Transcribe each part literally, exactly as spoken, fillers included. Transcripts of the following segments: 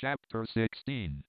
Chapter sixteen.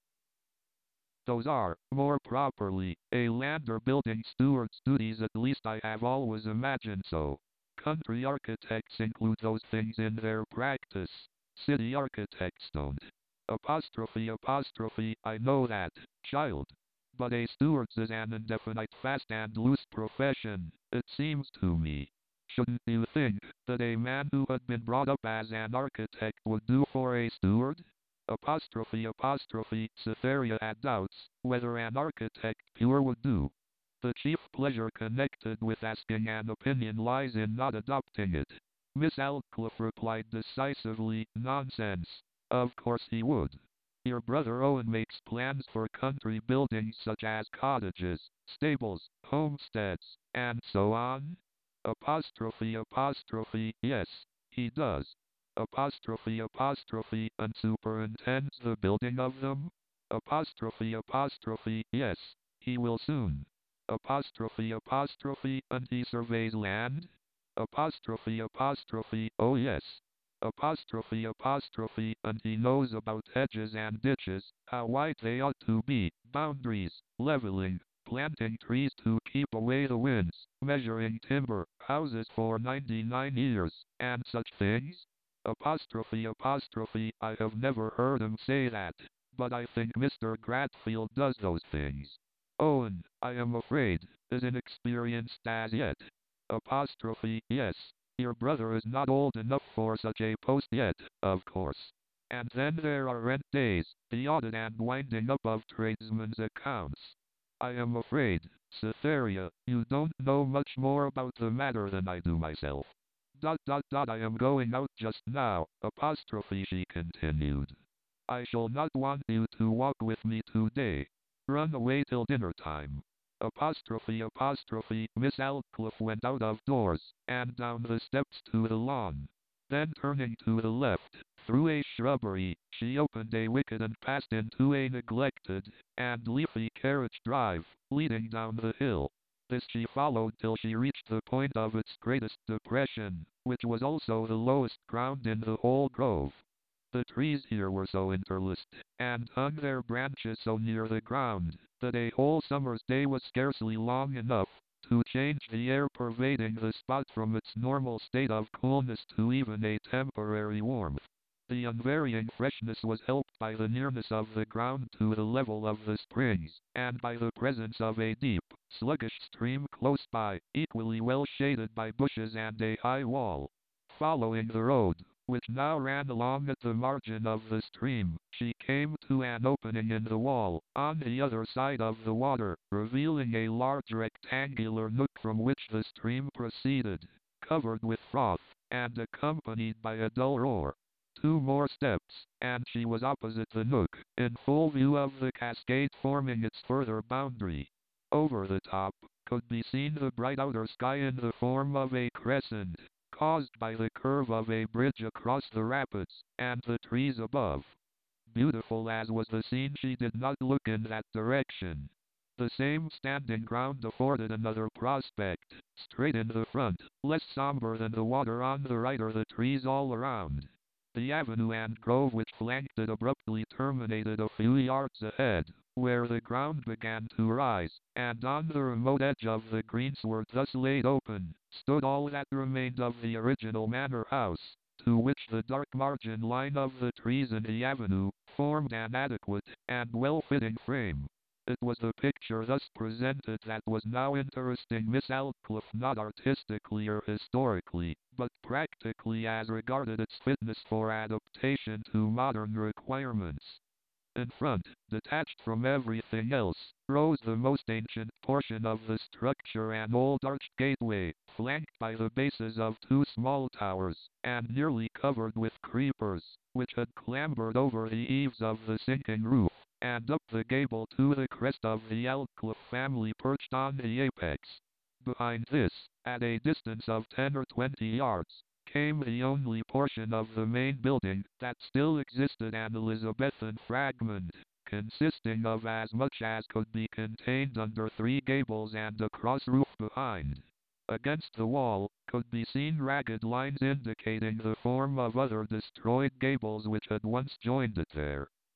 Those are, more properly, a land or building steward's duties, at least I have always imagined so. Country architects include those things in their practice. City architects don't. Apostrophe apostrophe, I know that, child. But a steward's is an indefinite fast and loose profession, it seems to me. Shouldn't you think that a man who had been brought up as an architect would do for a steward? Apostrophe apostrophe, Cytherea had doubts whether an architect pure would do. The chief pleasure connected with asking an opinion lies in not adopting it. Miss Aldclyffe replied decisively, nonsense. Of course he would. Your brother Owen makes plans for country buildings such as cottages, stables, homesteads, and so on? Apostrophe apostrophe, yes, he does. Apostrophe apostrophe, and superintends the building of them? Apostrophe apostrophe, yes, he will soon. Apostrophe apostrophe, and he surveys land? Apostrophe apostrophe, oh yes. Apostrophe apostrophe, and he knows about hedges and ditches, how wide they ought to be, boundaries, leveling, planting trees to keep away the winds, measuring timber, houses for ninety-nine years, and such things? Apostrophe apostrophe, I have never heard him say that, but I think Mister Gratfield does those things. Owen, I am afraid, is inexperienced as yet. Apostrophe, yes. Your brother is not old enough for such a post yet, of course. And then there are rent days, the audit and winding up of tradesmen's accounts. I am afraid, Cytherea, you don't know much more about the matter than I do myself. Dot dot dot, I am going out just now, apostrophe, she continued. I shall not want you to walk with me today. Run away till dinner time. Apostrophe apostrophe, Miss Aldclyffe went out of doors, and down the steps to the lawn. Then turning to the left, through a shrubbery, she opened a wicket and passed into a neglected and leafy carriage drive, leading down the hill. This she followed till she reached the point of its greatest depression, which was also the lowest ground in the whole grove. The trees here were so interlaced, and hung their branches so near the ground, that a whole summer's day was scarcely long enough to change the air pervading the spot from its normal state of coolness to even a temporary warmth. The unvarying freshness was helped by the nearness of the ground to the level of the springs, and by the presence of a deep, sluggish stream close by, equally well shaded by bushes and a high wall. Following the road, which now ran along at the margin of the stream, she came to an opening in the wall, on the other side of the water, revealing a large rectangular nook from which the stream proceeded, covered with froth, and accompanied by a dull roar. Two more steps, and she was opposite the nook, in full view of the cascade forming its further boundary. Over the top, could be seen the bright outer sky in the form of a crescent, caused by the curve of a bridge across the rapids, and the trees above. Beautiful as was the scene, she did not look in that direction. The same standing ground afforded another prospect, straight in the front, less somber than the water on the right or the trees all around. The avenue and grove which flanked it abruptly terminated a few yards ahead, where the ground began to rise, and on the remote edge of the greensward thus laid open, stood all that remained of the original manor house, to which the dark margin line of the trees in the avenue formed an adequate and well-fitting frame. It was the picture thus presented that was now interesting Miss Aldclyffe, not artistically or historically, but practically as regarded its fitness for adaptation to modern requirements. In front, detached from everything else, rose the most ancient portion of the structure, an old arched gateway, flanked by the bases of two small towers, and nearly covered with creepers, which had clambered over the eaves of the sinking roof, and up the gable to the crest of the Aldclyffe family perched on the apex. Behind this, at a distance of ten or twenty yards, came the only portion of the main building that still existed, an Elizabethan fragment, consisting of as much as could be contained under three gables and a cross roof behind. Against the wall, could be seen ragged lines indicating the form of other destroyed gables which had once joined it there.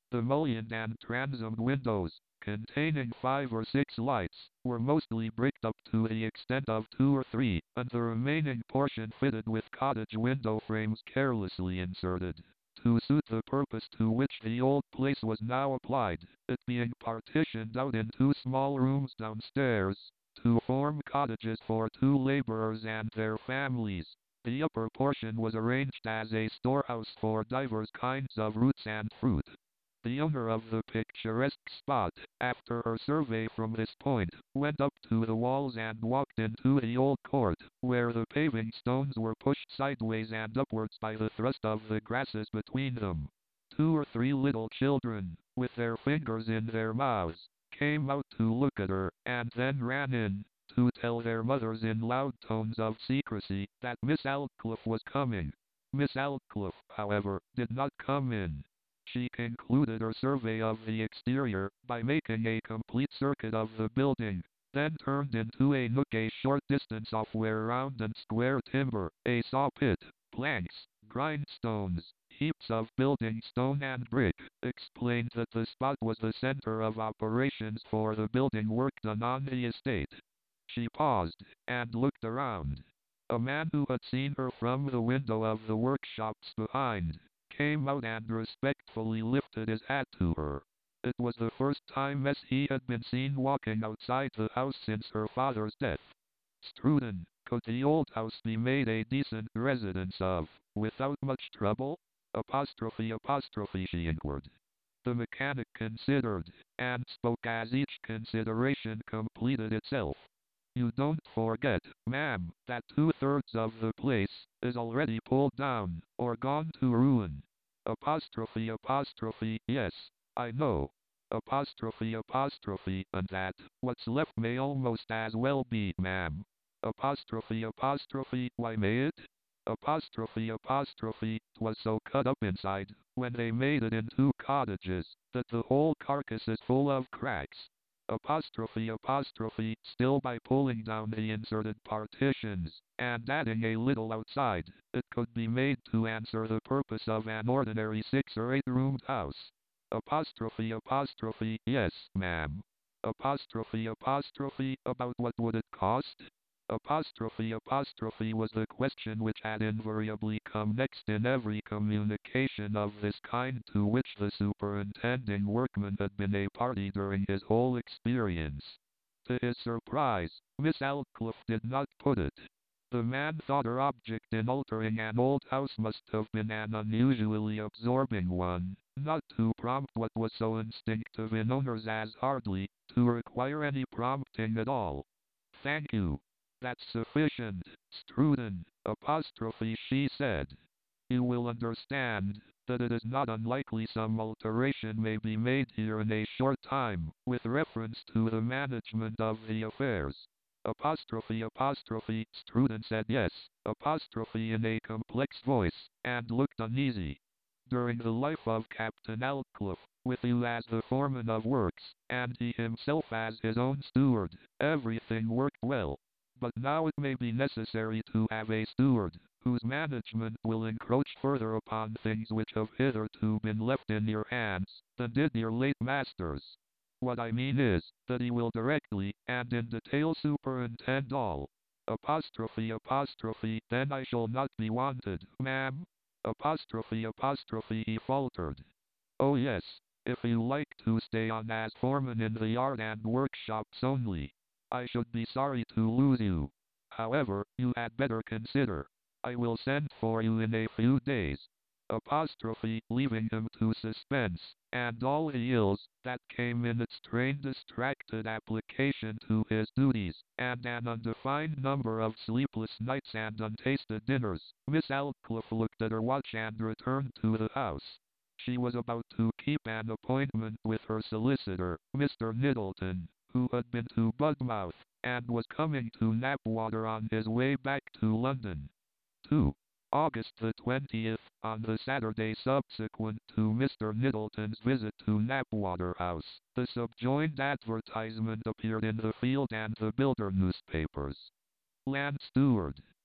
The mullioned and transomed windows, containing five or six lights, were mostly bricked up to the extent of two or three, and the remaining portion fitted with cottage window frames carelessly inserted, to suit the purpose to which the old place was now applied, it being partitioned out in two small rooms downstairs, to form cottages for two laborers and their families. The upper portion was arranged as a storehouse for divers kinds of roots and fruit. The owner of the picturesque spot, after her survey from this point, went up to the walls and walked into the old court, where the paving stones were pushed sideways and upwards by the thrust of the grasses between them. Two or three little children, with their fingers in their mouths, came out to look at her, and then ran in, to tell their mothers in loud tones of secrecy that Miss Aldclyffe was coming. Miss Aldclyffe, however, did not come in. She concluded her survey of the exterior by making a complete circuit of the building, then turned into a nook a short distance off where round and square timber, a saw pit, planks, grindstones, heaps of building stone and brick, explained that the spot was the center of operations for the building work done on the estate. She paused, and looked around. A man who had seen her from the window of the workshops behind, came out and respectfully lifted his hat to her. It was the first time as he had been seen walking outside the house since her father's death. Struden, could the old house be made a decent residence of, without much trouble? Apostrophe apostrophe she inquired. The mechanic considered, and spoke as each consideration completed itself. You don't forget, ma'am, that two-thirds of the place is already pulled down, or gone to ruin. Apostrophe apostrophe, yes, I know. Apostrophe apostrophe, and that, what's left may almost as well be, ma'am. Apostrophe apostrophe, why may it? Apostrophe apostrophe, 'twas so cut up inside, when they made it into cottages, that the whole carcass is full of cracks. Apostrophe apostrophe, still by pulling down the inserted partitions, and adding a little outside, it could be made to answer the purpose of an ordinary six or eight roomed house. Apostrophe apostrophe, yes, ma'am. Apostrophe apostrophe, about what would it cost? Apostrophe apostrophe was the question which had invariably come next in every communication of this kind to which the superintending workman had been a party during his whole experience. To his surprise, Miss Aldclyffe did not put it. The man thought her object in altering an old house must have been an unusually absorbing one, not to prompt what was so instinctive in owners as hardly to require any prompting at all. Thank you. That's sufficient, Struden, apostrophe she said. You will understand that it is not unlikely some alteration may be made here in a short time, with reference to the management of the affairs. Apostrophe apostrophe, Struden said yes, apostrophe in a complex voice, and looked uneasy. During the life of Captain Aldclyffe, with you as the foreman of works, and he himself as his own steward, everything worked well. But now it may be necessary to have a steward, whose management will encroach further upon things which have hitherto been left in your hands, than did your late master's. What I mean is, that he will directly, and in detail superintend all. Apostrophe apostrophe, then I shall not be wanted, ma'am. Apostrophe apostrophe, he faltered. Oh yes, if you like to stay on as foreman in the yard and workshops only. I should be sorry to lose you. However, you had better consider. I will send for you in a few days. Apostrophe, leaving him to suspense, and all the ills that came in its train distracted application to his duties, and an undefined number of sleepless nights and untasted dinners, Miss Aldclyffe looked at her watch and returned to the house. She was about to keep an appointment with her solicitor, Mister Middleton, who had been to Budmouth, and was coming to Knapwater on his way back to London. two. August the twentieth, on the Saturday subsequent to Mister Middleton's visit to Knapwater House, the subjoined advertisement appeared in the Field and the Builder newspapers. Land Steward.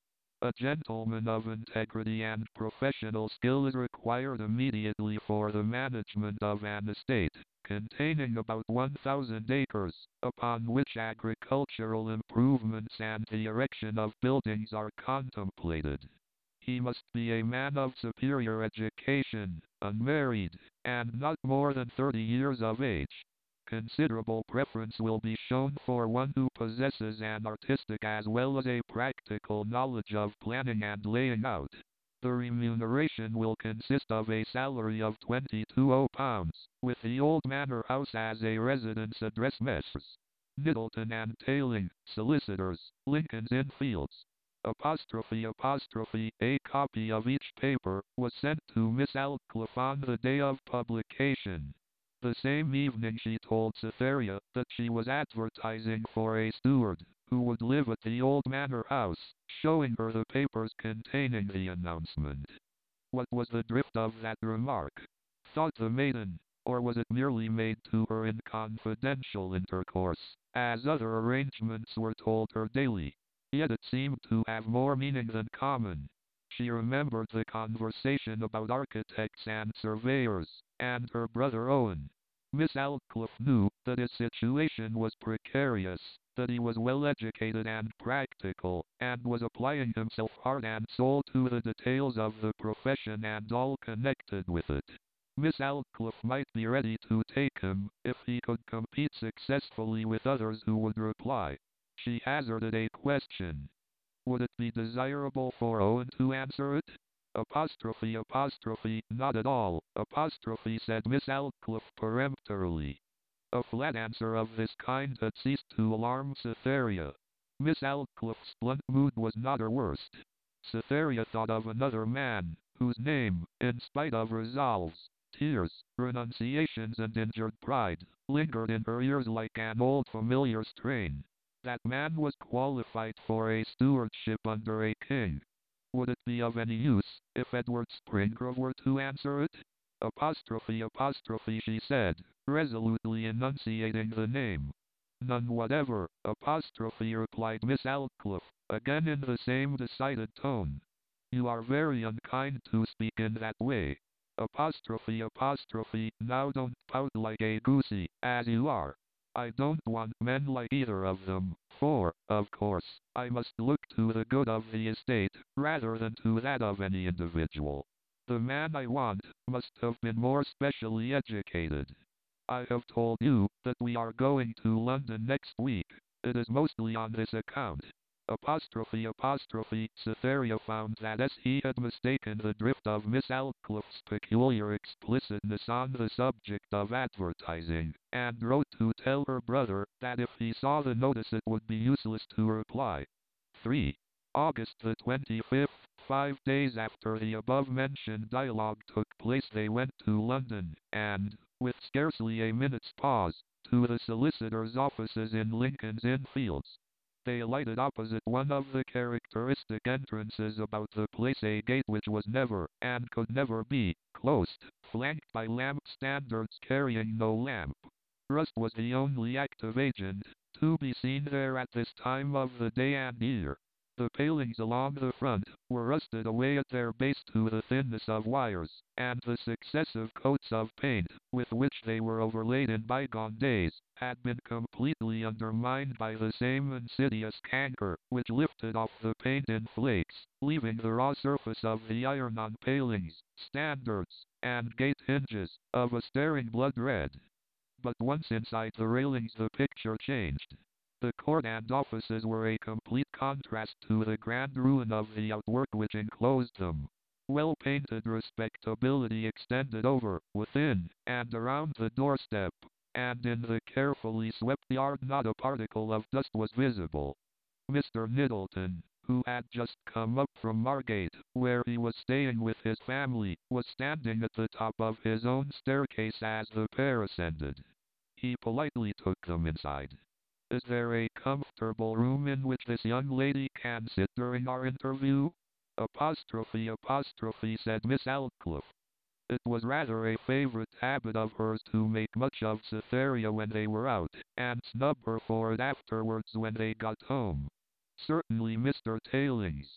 A gentleman of integrity and professional skill is required immediately for the management of an estate, containing about one thousand acres, upon which agricultural improvements and the erection of buildings are contemplated. He must be a man of superior education, unmarried, and not more than thirty years of age. Considerable preference will be shown for one who possesses an artistic as well as a practical knowledge of planning and laying out. The remuneration will consist of a salary of twenty-two pounds, with the Old Manor House as a residence address. Messrs. Middleton and Tailing, Solicitors, Lincoln's Inn Fields. Apostrophe apostrophe A copy of each paper was sent to Miss Aldclyffe on the day of publication. The same evening she told Cytherea that she was advertising for a steward, who would live at the Old Manor House, showing her the papers containing the announcement. What was the drift of that remark? Thought the maiden, or was it merely made to her in confidential intercourse, as other arrangements were told her daily? Yet it seemed to have more meaning than common. She remembered the conversation about architects and surveyors, and her brother Owen. Miss Aldclyffe knew that his situation was precarious, that he was well educated and practical, and was applying himself heart and soul to the details of the profession and all connected with it. Miss Aldclyffe might be ready to take him, if he could compete successfully with others who would reply. She hazarded a question. Would it be desirable for Owen to answer it? Apostrophe apostrophe Not at all, apostrophe said Miss Aldclyffe peremptorily. A flat answer of this kind had ceased to alarm Cytherea. Miss Aldclyffe's blunt mood was not her worst. Cytherea thought of another man, whose name, in spite of resolves, tears, renunciations and injured pride, lingered in her ears like an old familiar strain. That man was qualified for a stewardship under a king. Would it be of any use, if Edward Springrove were to answer it? Apostrophe apostrophe she said, resolutely enunciating the name. None whatever, apostrophe replied Miss Aldclyffe, again in the same decided tone. You are very unkind to speak in that way. Apostrophe apostrophe Now don't pout like a goosey, as you are. I don't want men like either of them, for, of course, I must look to the good of the estate, rather than to that of any individual. The man I want must have been more specially educated. I have told you that we are going to London next week. It is mostly on this account. Apostrophe apostrophe Cytherea found that as he had mistaken the drift of Miss Aldclyffe's peculiar explicitness on the subject of advertising, and wrote to tell her brother that if he saw the notice it would be useless to reply. three. August the twenty-fifth, five days after the above-mentioned dialogue took place they went to London, and, with scarcely a minute's pause, to the solicitor's offices in Lincoln's Inn Fields. They alighted opposite one of the characteristic entrances about the place, a gate which was never, and could never be, closed, flanked by lamp standards carrying no lamp. Rust was the only active agent to be seen there at this time of the day and year. The palings along the front were rusted away at their base to the thinness of wires, and the successive coats of paint, with which they were overlaid in bygone days, had been completely undermined by the same insidious canker, which lifted off the paint in flakes, leaving the raw surface of the iron on palings, standards, and gate hinges, of a staring blood red. But once inside the railings the picture changed. The court and offices were a complete contrast to the grand ruin of the outwork which enclosed them. Well-painted respectability extended over, within, and around the doorstep, and in the carefully swept yard not a particle of dust was visible. Mister Middleton, who had just come up from Margate, where he was staying with his family, was standing at the top of his own staircase as the pair ascended. He politely took them inside. Is there a comfortable room in which this young lady can sit during our interview? Apostrophe apostrophe said Miss Aldclyffe. It was rather a favorite habit of hers to make much of Cytherea when they were out, and snub her for it afterwards when they got home. Certainly Mister Tailings.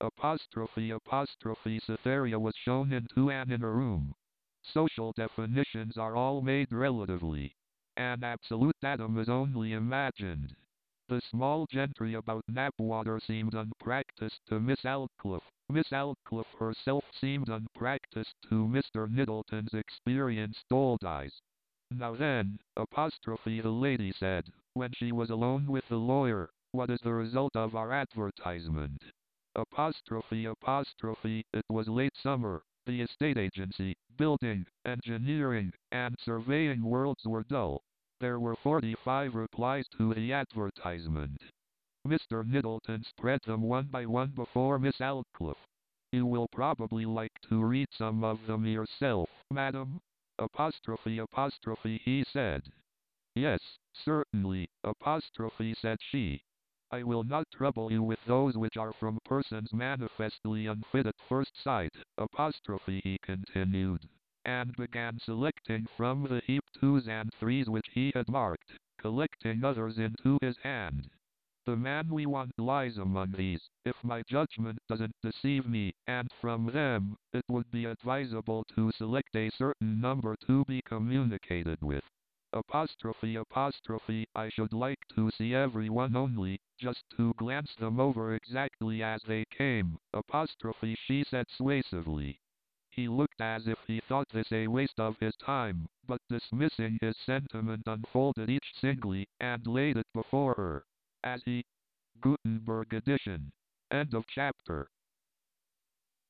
Apostrophe apostrophe Cytherea was shown into an inner room. Social definitions are all made relatively. An absolute datum is only imagined. The small gentry about Knapwater seemed unpracticed to Miss Aldclyffe. Miss Aldclyffe herself seemed unpracticed to Mister Middleton's experienced old eyes. Now then, apostrophe the lady said, when she was alone with the lawyer, what is the result of our advertisement? Apostrophe apostrophe it was late summer. The estate agency, building, engineering, and surveying worlds were dull. There were forty-five replies to the advertisement. Mister Middleton spread them one by one before Miss Aldclyffe. You will probably like to read some of them yourself, madam? Apostrophe apostrophe he said. Yes, certainly, apostrophe said she. I will not trouble you with those which are from persons manifestly unfit at first sight, apostrophe he continued, and began selecting from the heap twos and threes which he had marked, collecting others into his hand. The man we want lies among these, if my judgment doesn't deceive me, and from them, it would be advisable to select a certain number to be communicated with. Apostrophe apostrophe I should like to see every one only, just to glance them over exactly as they came, apostrophe she said suasively. He looked as if he thought this a waste of his time, but dismissing his sentiment unfolded each singly, and laid it before her. As he... Gutenberg edition. End of chapter.